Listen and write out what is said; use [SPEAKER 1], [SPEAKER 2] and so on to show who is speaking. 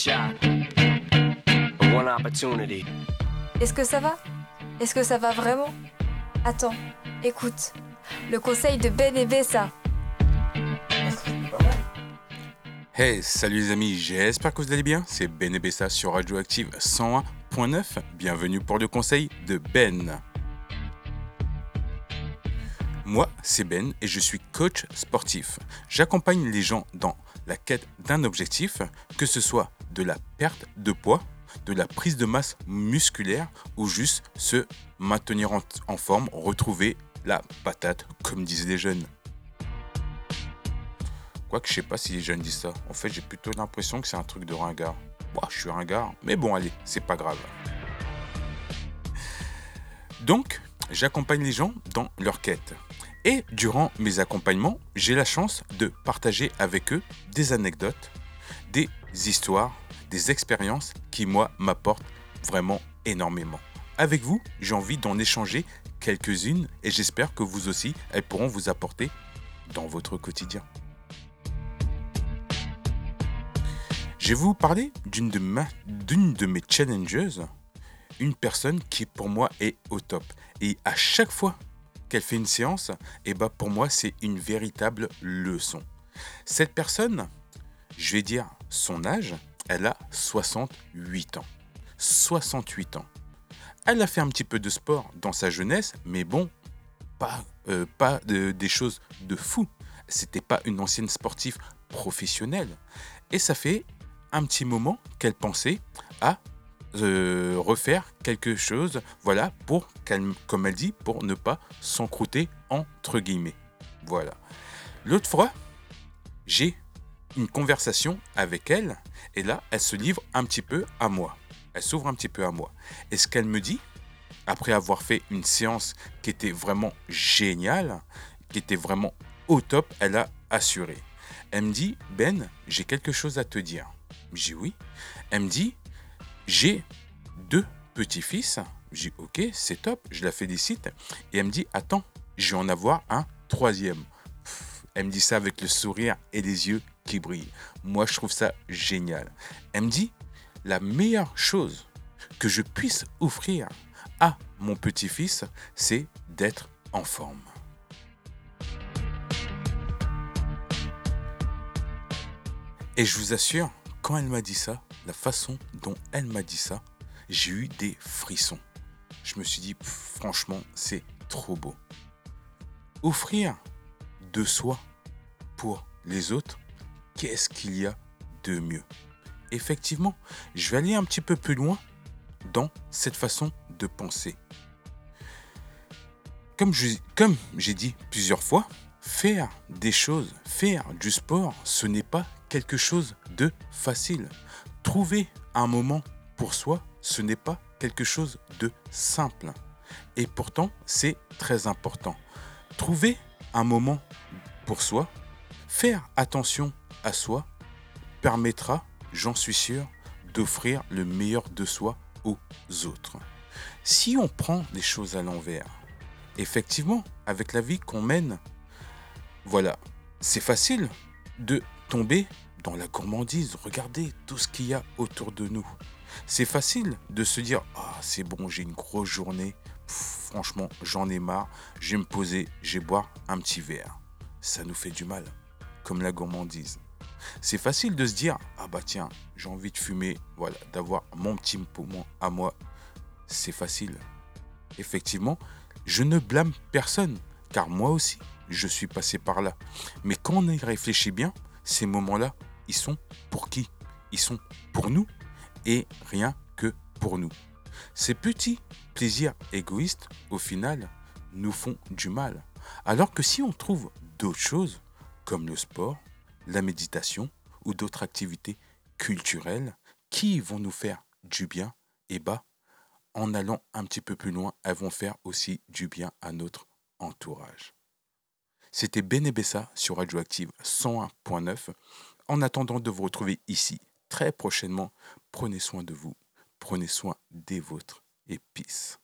[SPEAKER 1] shot, one opportunity.
[SPEAKER 2] Est-ce que ça va? Est-ce que ça va vraiment? Attends, écoute. Le conseil de Ben et Bessa.
[SPEAKER 3] Hey, salut les amis, j'espère que vous allez bien. C'est Ben et Bessa sur Radioactive 101.9. Bienvenue pour le conseil de Ben. Moi, c'est Ben et je suis coach sportif. J'accompagne les gens dans la quête d'un objectif, que ce soit de la perte de poids, de la prise de masse musculaire ou juste se maintenir en forme, retrouver la patate, comme disent les jeunes. Quoique je sais pas si les jeunes disent ça. En fait, j'ai plutôt l'impression que c'est un truc de ringard. Bon, je suis ringard, mais bon, allez, c'est pas grave. Donc, j'accompagne les gens dans leur quête. Et durant mes accompagnements, j'ai la chance de partager avec eux des anecdotes, des histoires, des expériences qui, moi, m'apportent vraiment énormément. Avec vous, j'ai envie d'en échanger quelques-unes et j'espère que vous aussi, elles pourront vous apporter dans votre quotidien. Je vais vous parler d'une de mes challengeuses, une personne qui pour moi est au top. Et à chaque fois qu'elle fait une séance, pour moi c'est une véritable leçon. Cette personne, je vais dire son âge, elle a 68 ans. 68 ans. Elle a fait un petit peu de sport dans sa jeunesse, mais bon, pas des choses de fou. C'était pas une ancienne sportive professionnelle. Et ça fait un petit moment qu'elle pensait à refaire quelque chose, voilà, pour, comme elle dit, pour ne pas s'encrouter entre guillemets. Voilà. L'autre fois, j'ai une conversation avec elle, et là, elle se livre un petit peu à moi. Elle s'ouvre un petit peu à moi. Et ce qu'elle me dit, après avoir fait une séance qui était vraiment géniale, qui était vraiment au top, elle a assuré. Elle me dit, Ben, j'ai quelque chose à te dire. Je dis oui. Elle me dit, j'ai 2 petits-fils. Je dis ok, c'est top, je la félicite. Et elle me dit, attends, je vais en avoir un 3e. Elle me dit ça avec le sourire et les yeux qui brillent. Moi, je trouve ça génial. Elle me dit, la meilleure chose que je puisse offrir à mon petit-fils, c'est d'être en forme. Et je vous assure, quand elle m'a dit ça, la façon dont elle m'a dit ça, j'ai eu des frissons. Je me suis dit, franchement, c'est trop beau. Offrir de soi pour les autres, qu'est-ce qu'il y a de mieux? Effectivement, je vais aller un petit peu plus loin dans cette façon de penser. Comme j'ai dit plusieurs fois, faire des choses, faire du sport, ce n'est pas quelque chose de facile. Trouver un moment pour soi, ce n'est pas quelque chose de simple. Et pourtant, c'est très important. Trouver un moment pour soi, faire attention à soi, permettra, j'en suis sûr, d'offrir le meilleur de soi aux autres. Si on prend les choses à l'envers, effectivement, avec la vie qu'on mène, voilà, c'est facile de tomber dans la gourmandise. Regardez tout ce qu'il y a autour de nous. C'est facile de se dire « Ah, c'est bon, j'ai une grosse journée. Franchement, j'en ai marre. Je vais me poser, je vais boire un petit verre. » Ça nous fait du mal, comme la gourmandise. C'est facile de se dire « Ah bah tiens, j'ai envie de fumer, voilà, d'avoir mon petit poumon à moi. » C'est facile. Effectivement, je ne blâme personne, car moi aussi, je suis passé par là. Mais quand on y réfléchit bien, ces moments-là, ils sont pour qui? Ils sont pour nous et rien que pour nous. Ces petits plaisirs égoïstes, au final, nous font du mal. Alors que si on trouve d'autres choses, comme le sport, la méditation ou d'autres activités culturelles qui vont nous faire du bien, en allant un petit peu plus loin, elles vont faire aussi du bien à notre entourage. C'était Ben et Bessa sur Radioactive 101.9. En attendant de vous retrouver ici très prochainement, prenez soin de vous, prenez soin des vôtres et peace.